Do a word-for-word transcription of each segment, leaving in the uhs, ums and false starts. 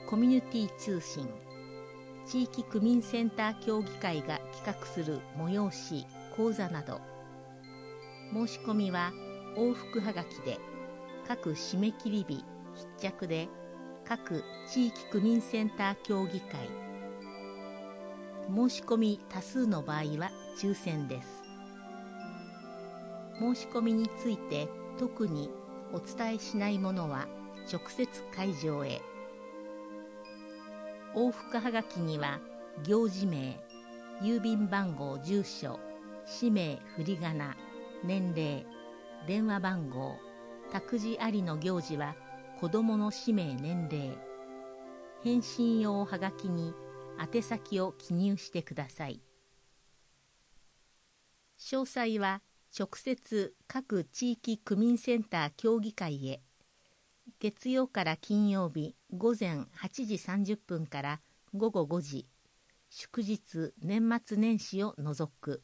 コミュニティ通信地域区民センター協議会が企画する催し講座など、申し込みは往復はがきで、各締め切り日必着で各地域区民センター協議会、申し込み多数の場合は抽選です。申し込みについて特にお伝えしないものは直接会場へ。往復はがきには行事名、郵便番号、住所、氏名、振り仮名、年齢、電話番号、託児ありの行事は子どもの氏名、年齢、返信用はがきに宛先を記入してください。詳細は直接各地域区民センター協議会へ。月曜から金曜日午前はちじさんじゅっぷんから午後ごじ、祝日年末年始を除く。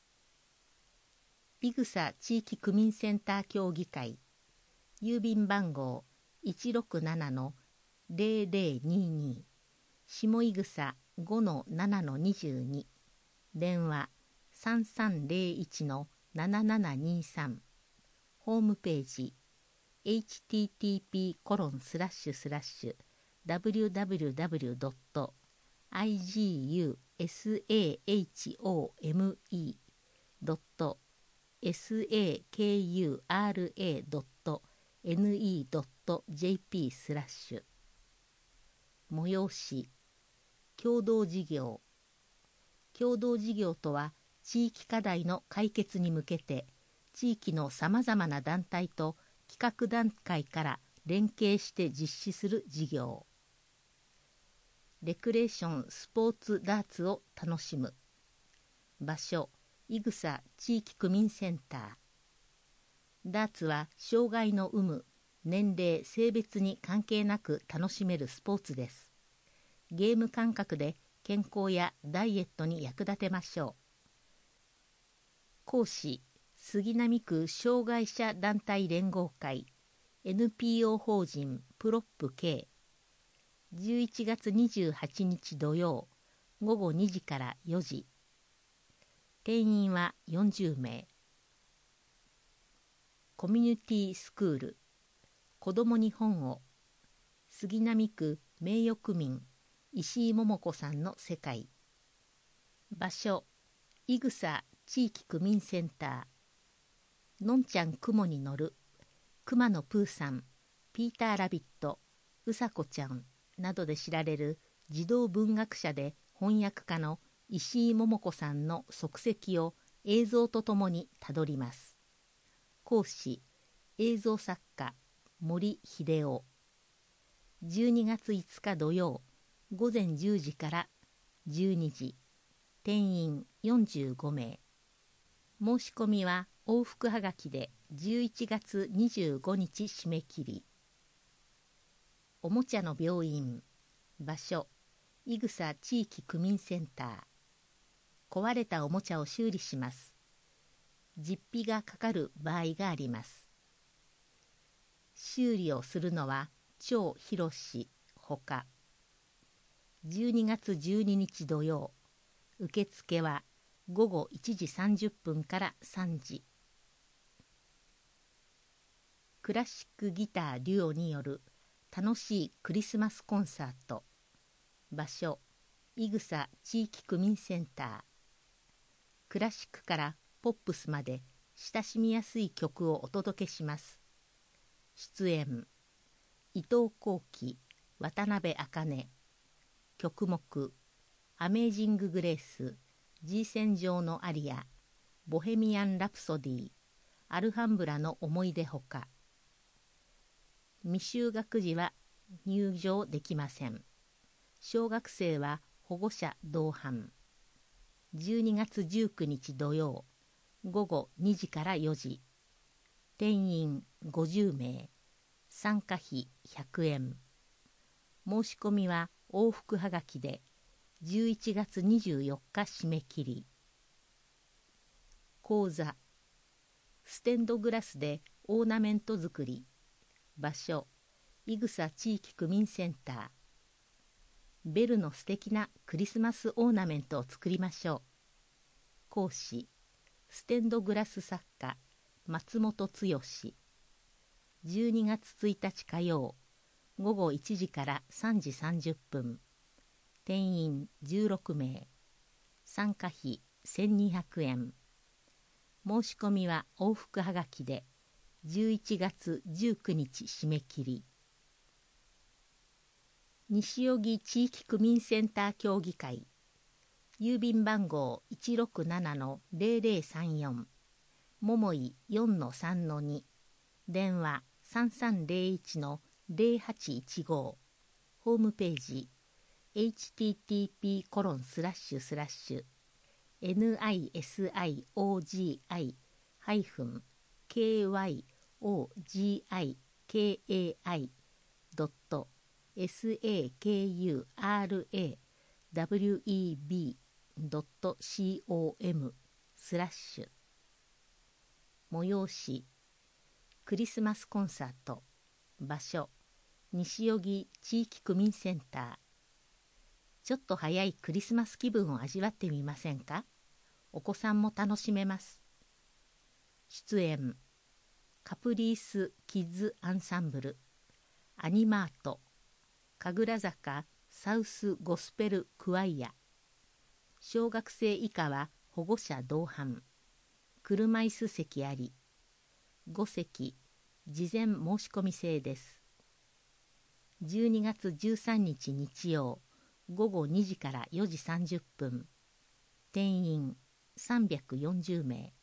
いぐさ地域区民センター協議会、郵便番号 いちろくななのゼロゼロにに、下いぐさ ごのななのにじゅうに、電話さんさんゼロいちのななななにさん、ホームページ エイチティーティーピーコロンスラッシュスラッシュダブリューダブリューダブリュードットアイジーユーエスエーエイチオーエムイードットスエーケーユーアールエードットエヌイードットジェーピースラッシュ催し共同事業。共同事業とは、地域課題の解決に向けて地域のさまざまな団体と企画段階から連携して実施する事業。レクレーションスポーツダーツを楽しむ。場所、いぐさ地域区民センター。ダーツは障害の有無、年齢、性別に関係なく楽しめるスポーツです。ゲーム感覚で健康やダイエットに役立てましょう。講師、杉並区障害者団体連合会 エヌピーオー 法人プロップ K。 じゅういちがつにじゅうはちにち土曜ごごにじからよじ。定員はよんじゅうめい。コミュニティスクール子どもに本を、杉並区名誉区民石井桃子さんの世界。場所、いぐさ地域区民センター。のんちゃん雲に乗る、くまのプーさん、ピーターラビット、うさこちゃんなどで知られる児童文学者で翻訳家の石井桃子さんの足跡を映像とともにたどります。講師、映像作家森秀夫。じゅうにがついつか土曜ごぜんじゅうじからじゅうにじ。定員よんじゅうごめい。申し込みは往復はがきでじゅういちがつにじゅうごにち締め切り。おもちゃの病院。場所、いぐさ地域区民センター。壊れたおもちゃを修理します。実費がかかる場合があります。修理をするのは張博士ほか。じゅうにがつじゅうににち土曜、受付はごごいちじさんじゅっぷんからさんじ。クラシックギターデュオによる楽しいクリスマスコンサート。場所、いぐさ地域区民センター。クラシックからポップスまで親しみやすい曲をお届けします。出演、伊藤幸喜、渡辺茜。曲目、アメージング・グレース、G線上のアリア、ボヘミアン・ラプソディ、アルハンブラの思い出ほか。未就学児は入場できません。小学生は保護者同伴。じゅうにがつじゅうくにち土曜ごごにじからよじ。定員ごじゅうめい。参加費ひゃくえん。申し込みは往復はがきでじゅういちがつにじゅうよっか締め切り。講座、ステンドグラスでオーナメント作り。場所、いぐさ地域区民センター。 ベルの素敵なクリスマスオーナメントを作りましょう。講師、ステンドグラス作家、松本剛。じゅうにがつついたち火曜、ごごいちじからさんじさんじゅっぷん。定員じゅうろくめい。参加費せんにひゃくえん。申し込みは往復はがきで、じゅういちがつじゅうくにち締め切り。西荻地域区民センター協議会、郵便番号 いちろくななのゼロゼロさんよん、桃井 よんのさんのに、電話 さんさんゼロいちのゼロはちいちご、ホームページ エイチティーティーピーコロンスラッシュスラッシュニシオギハイフンケーワイオージーアイケーエーアイドットサクラダブリューイービードットコムスラッシュ催しクリスマスコンサート場所西荻地域区民センター。ちょっと早いクリスマス気分を味わってみませんか？お子さんも楽しめます。出演カプリースキッズアンサンブル、アニマート、神楽坂サウスゴスペルクワイア。小学生以下は保護者同伴。車椅子席あり。ごせき、事前申し込み制です。じゅうにがつじゅうさんにち日曜、ごごにじからよじさんじゅっぷん。定員さんびゃくよんじゅうめい。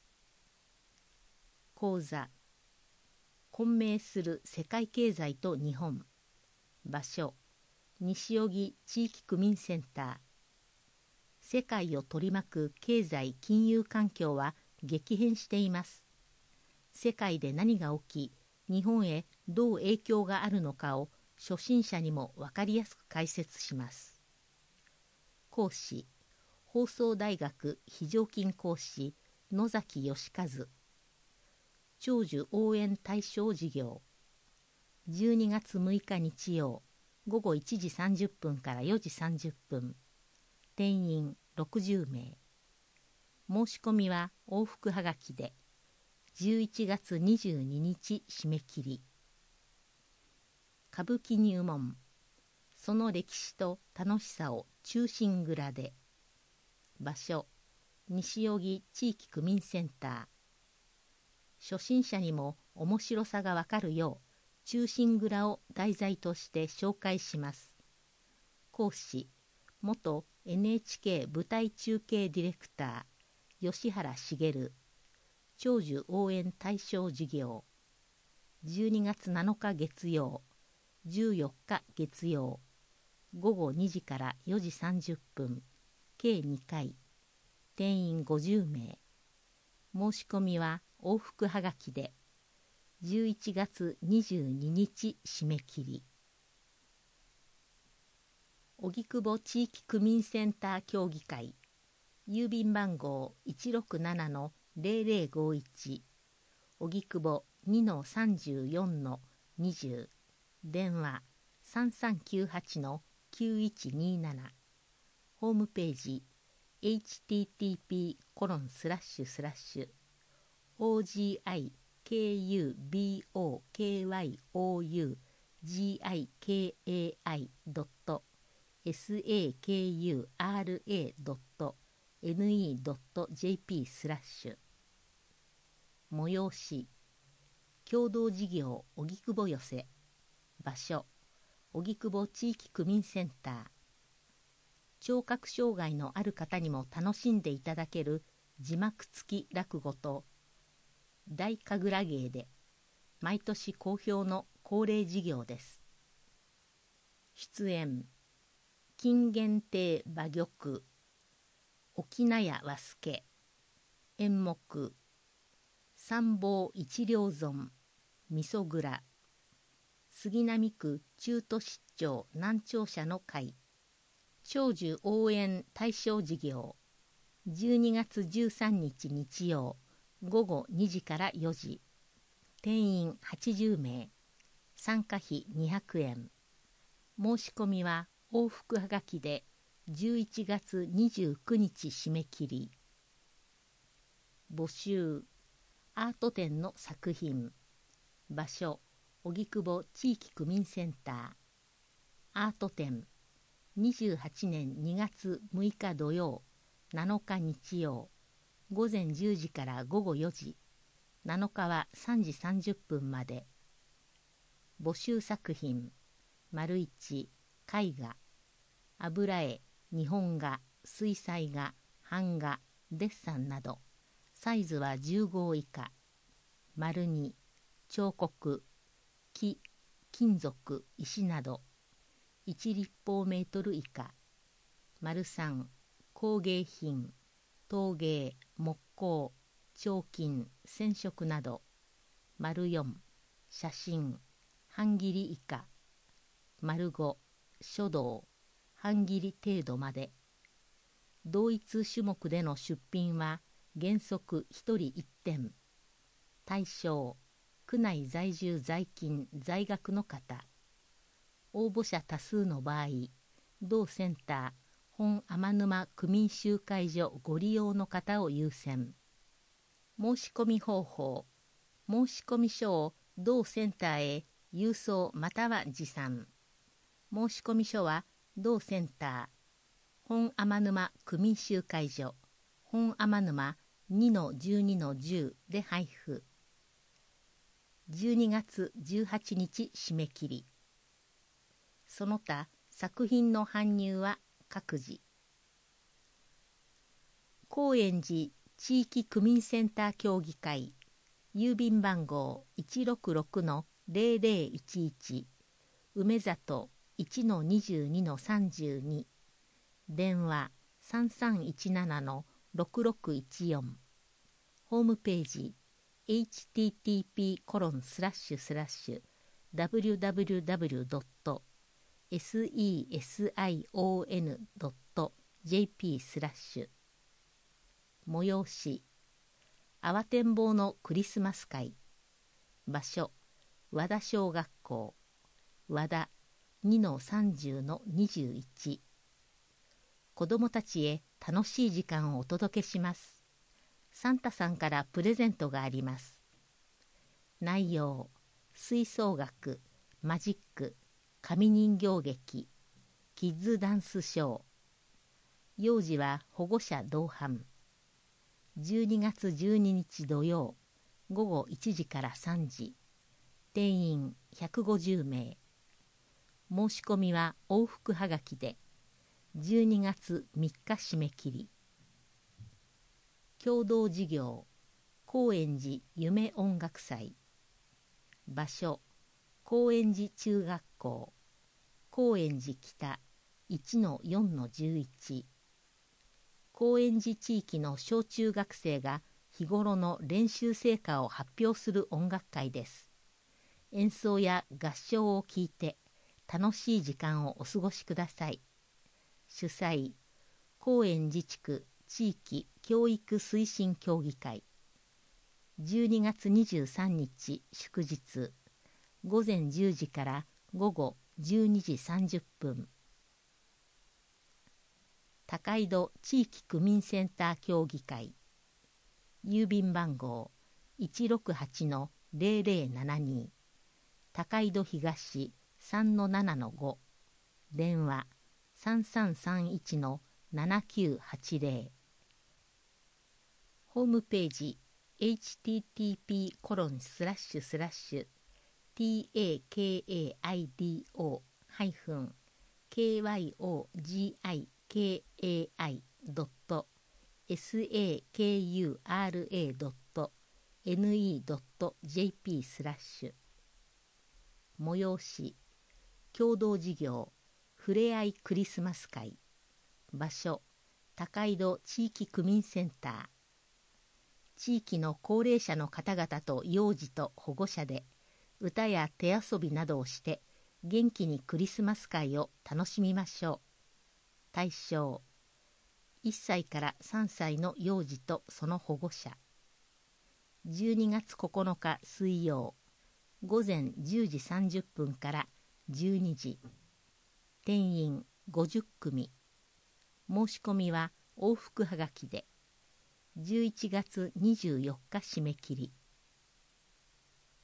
講座、混迷する世界経済と日本。場所、西荻地域区民センター。世界を取り巻く経済金融環境は激変しています。世界で何が起き、日本へどう影響があるのかを初心者にも分かりやすく解説します。講師、放送大学非常勤講師野崎義和。長寿応援対象事業。じゅうにがつむいか日曜、ごごいちじさんじゅっぷんからよじさんじゅっぷん。定員ろくじゅうめい。申し込みは往復はがきで、じゅういちがつにじゅうににち締め切り。歌舞伎入門、その歴史と楽しさを忠臣蔵で。場所、西荻地域区民センター。初心者にも面白さがわかるよう、忠臣蔵を題材として紹介します。講師、元 エヌエイチケー 舞台中継ディレクター、吉原茂。長寿応援対象事業。じゅうにがつなのか月曜、じゅうよっか月曜、ごごにじからよじさんじゅっぷん、計にかい。定員ごじゅうめい。申し込みは往復はがきで、じゅういちがつにじゅうににち締め切り。荻窪地域区民センター協議会、郵便番号 いちろくななのゼロゼロごいち、荻窪 にのさんじゅうよんのにじゅう、電話 さんさんきゅうはちのきゅういちになな、ホームページ エイチティーティーピーコロンスラッシュスラッシュオージーアイケーユービーオーケーワイオーユージーアイケーエーアイドットサクラドットネットジェーピー スラッシュ催し共同事業荻窪寄せ。場所、荻窪地域区民センター。聴覚障害のある方にも楽しんでいただける字幕付き落語と大神楽芸で毎年好評の恒例事業です。出演金元亭馬玉、沖納屋和助。演目参謀一両損、味噌蔵。杉並区中途出張難聴者の会。長寿応援対象事業。じゅうにがつじゅうさんにち日曜、ごごにじからよじ。定員はちじゅうめい。参加費にひゃくえん。申し込みは往復はがきでじゅういちがつにじゅうくにち締め切り。募集。アート展の作品。場所、荻窪地域区民センター。アート展。にじゅうはちねんにがつむいか土曜、なのか日曜、ごぜんじゅうじからごごよじ、なのかはさんじさんじゅっぷんまで。募集作品。丸一、絵画。油絵、日本画、水彩画、版画、デッサンなど。サイズはじゅうごいか。丸二、彫刻、木、金属、石など。いち立方メートル以下。丸三、工芸品、陶芸、木工、彫金、染色など。丸四、写真、半切り以下。丸五、書道、半切り程度まで。同一種目での出品は原則ひとりいってん。対象、区内在住在勤在学の方。応募者多数の場合、同センター本天沼区民集会所ご利用の方を優先。申し込み方法。申し込み書を同センターへ郵送または持参。申し込み書は同センター本天沼区民集会所本天沼 にのじゅうにのじゅう で配布。じゅうにがつじゅうはちにち締め切り。その他作品の搬入は各自。高円寺地域区民センター協議会、郵便番号 いちろくろくのぜろぜろいちいち、梅里 いちのにじゅうにのさんじゅうに、電話 さんさんいちななのろくろくいちよん、ホームページ エイチティーティーピーコロンスラッシュスラッシュダブリュダブリュダブリュドットセンドットジェーピー スラッシュ。催し。慌てんぼうのクリスマス会。場所、和田小学校。和田 にのさんじゅうのにじゅういち。子どもたちへ楽しい時間をお届けします。サンタさんからプレゼントがあります。内容、吹奏楽、マジック、紙人形劇、キッズダンスショー。幼児は保護者同伴。じゅうにがつじゅうににち土曜、ごごいちじからさんじ。定員ひゃくごじゅうめい。申し込みは往復はがきで、じゅうにがつみっか締め切り。共同事業、高円寺夢音楽祭。場所、高円寺中学校。高円寺北 いちのよんのじゅういち。高円寺地域の小中学生が日頃の練習成果を発表する音楽会です。演奏や合唱を聴いて楽しい時間をお過ごしください。主催、高円寺地区地域教育推進協議会。じゅうにがつにじゅうさんにち祝日、ごぜんじゅうじからごごじゅうにじさんじゅっぷん。高井戸地域区民センター協議会。郵便番号 いちろくはちのぜろぜろななに、高井戸東 さんのななのご、電話 さんさんさんいちのななきゅうはちぜろ。ホームページ エイチティーティーピーコロンスラッシュスラッシュ ティーエーケーエーアイディーオー ハイフン ケーワイオージーアイケーエーアイ ドット サクラ ドット ネット ドット ジェーピー スラッシュ。催し、共同事業、ふれあいクリスマス会。場所、高井戸地域区民センター。地域の高齢者の方々と幼児と保護者で、歌や手遊びなどをして元気にクリスマス会を楽しみましょう。対象、いっさいからさんさいの幼児とその保護者。じゅうにがつここのか水曜、ごぜんじゅうじさんじゅっぷんからじゅうにじ。定員ごじゅっくみ。申し込みは往復はがきでじゅういちがつにじゅうよっか締め切り。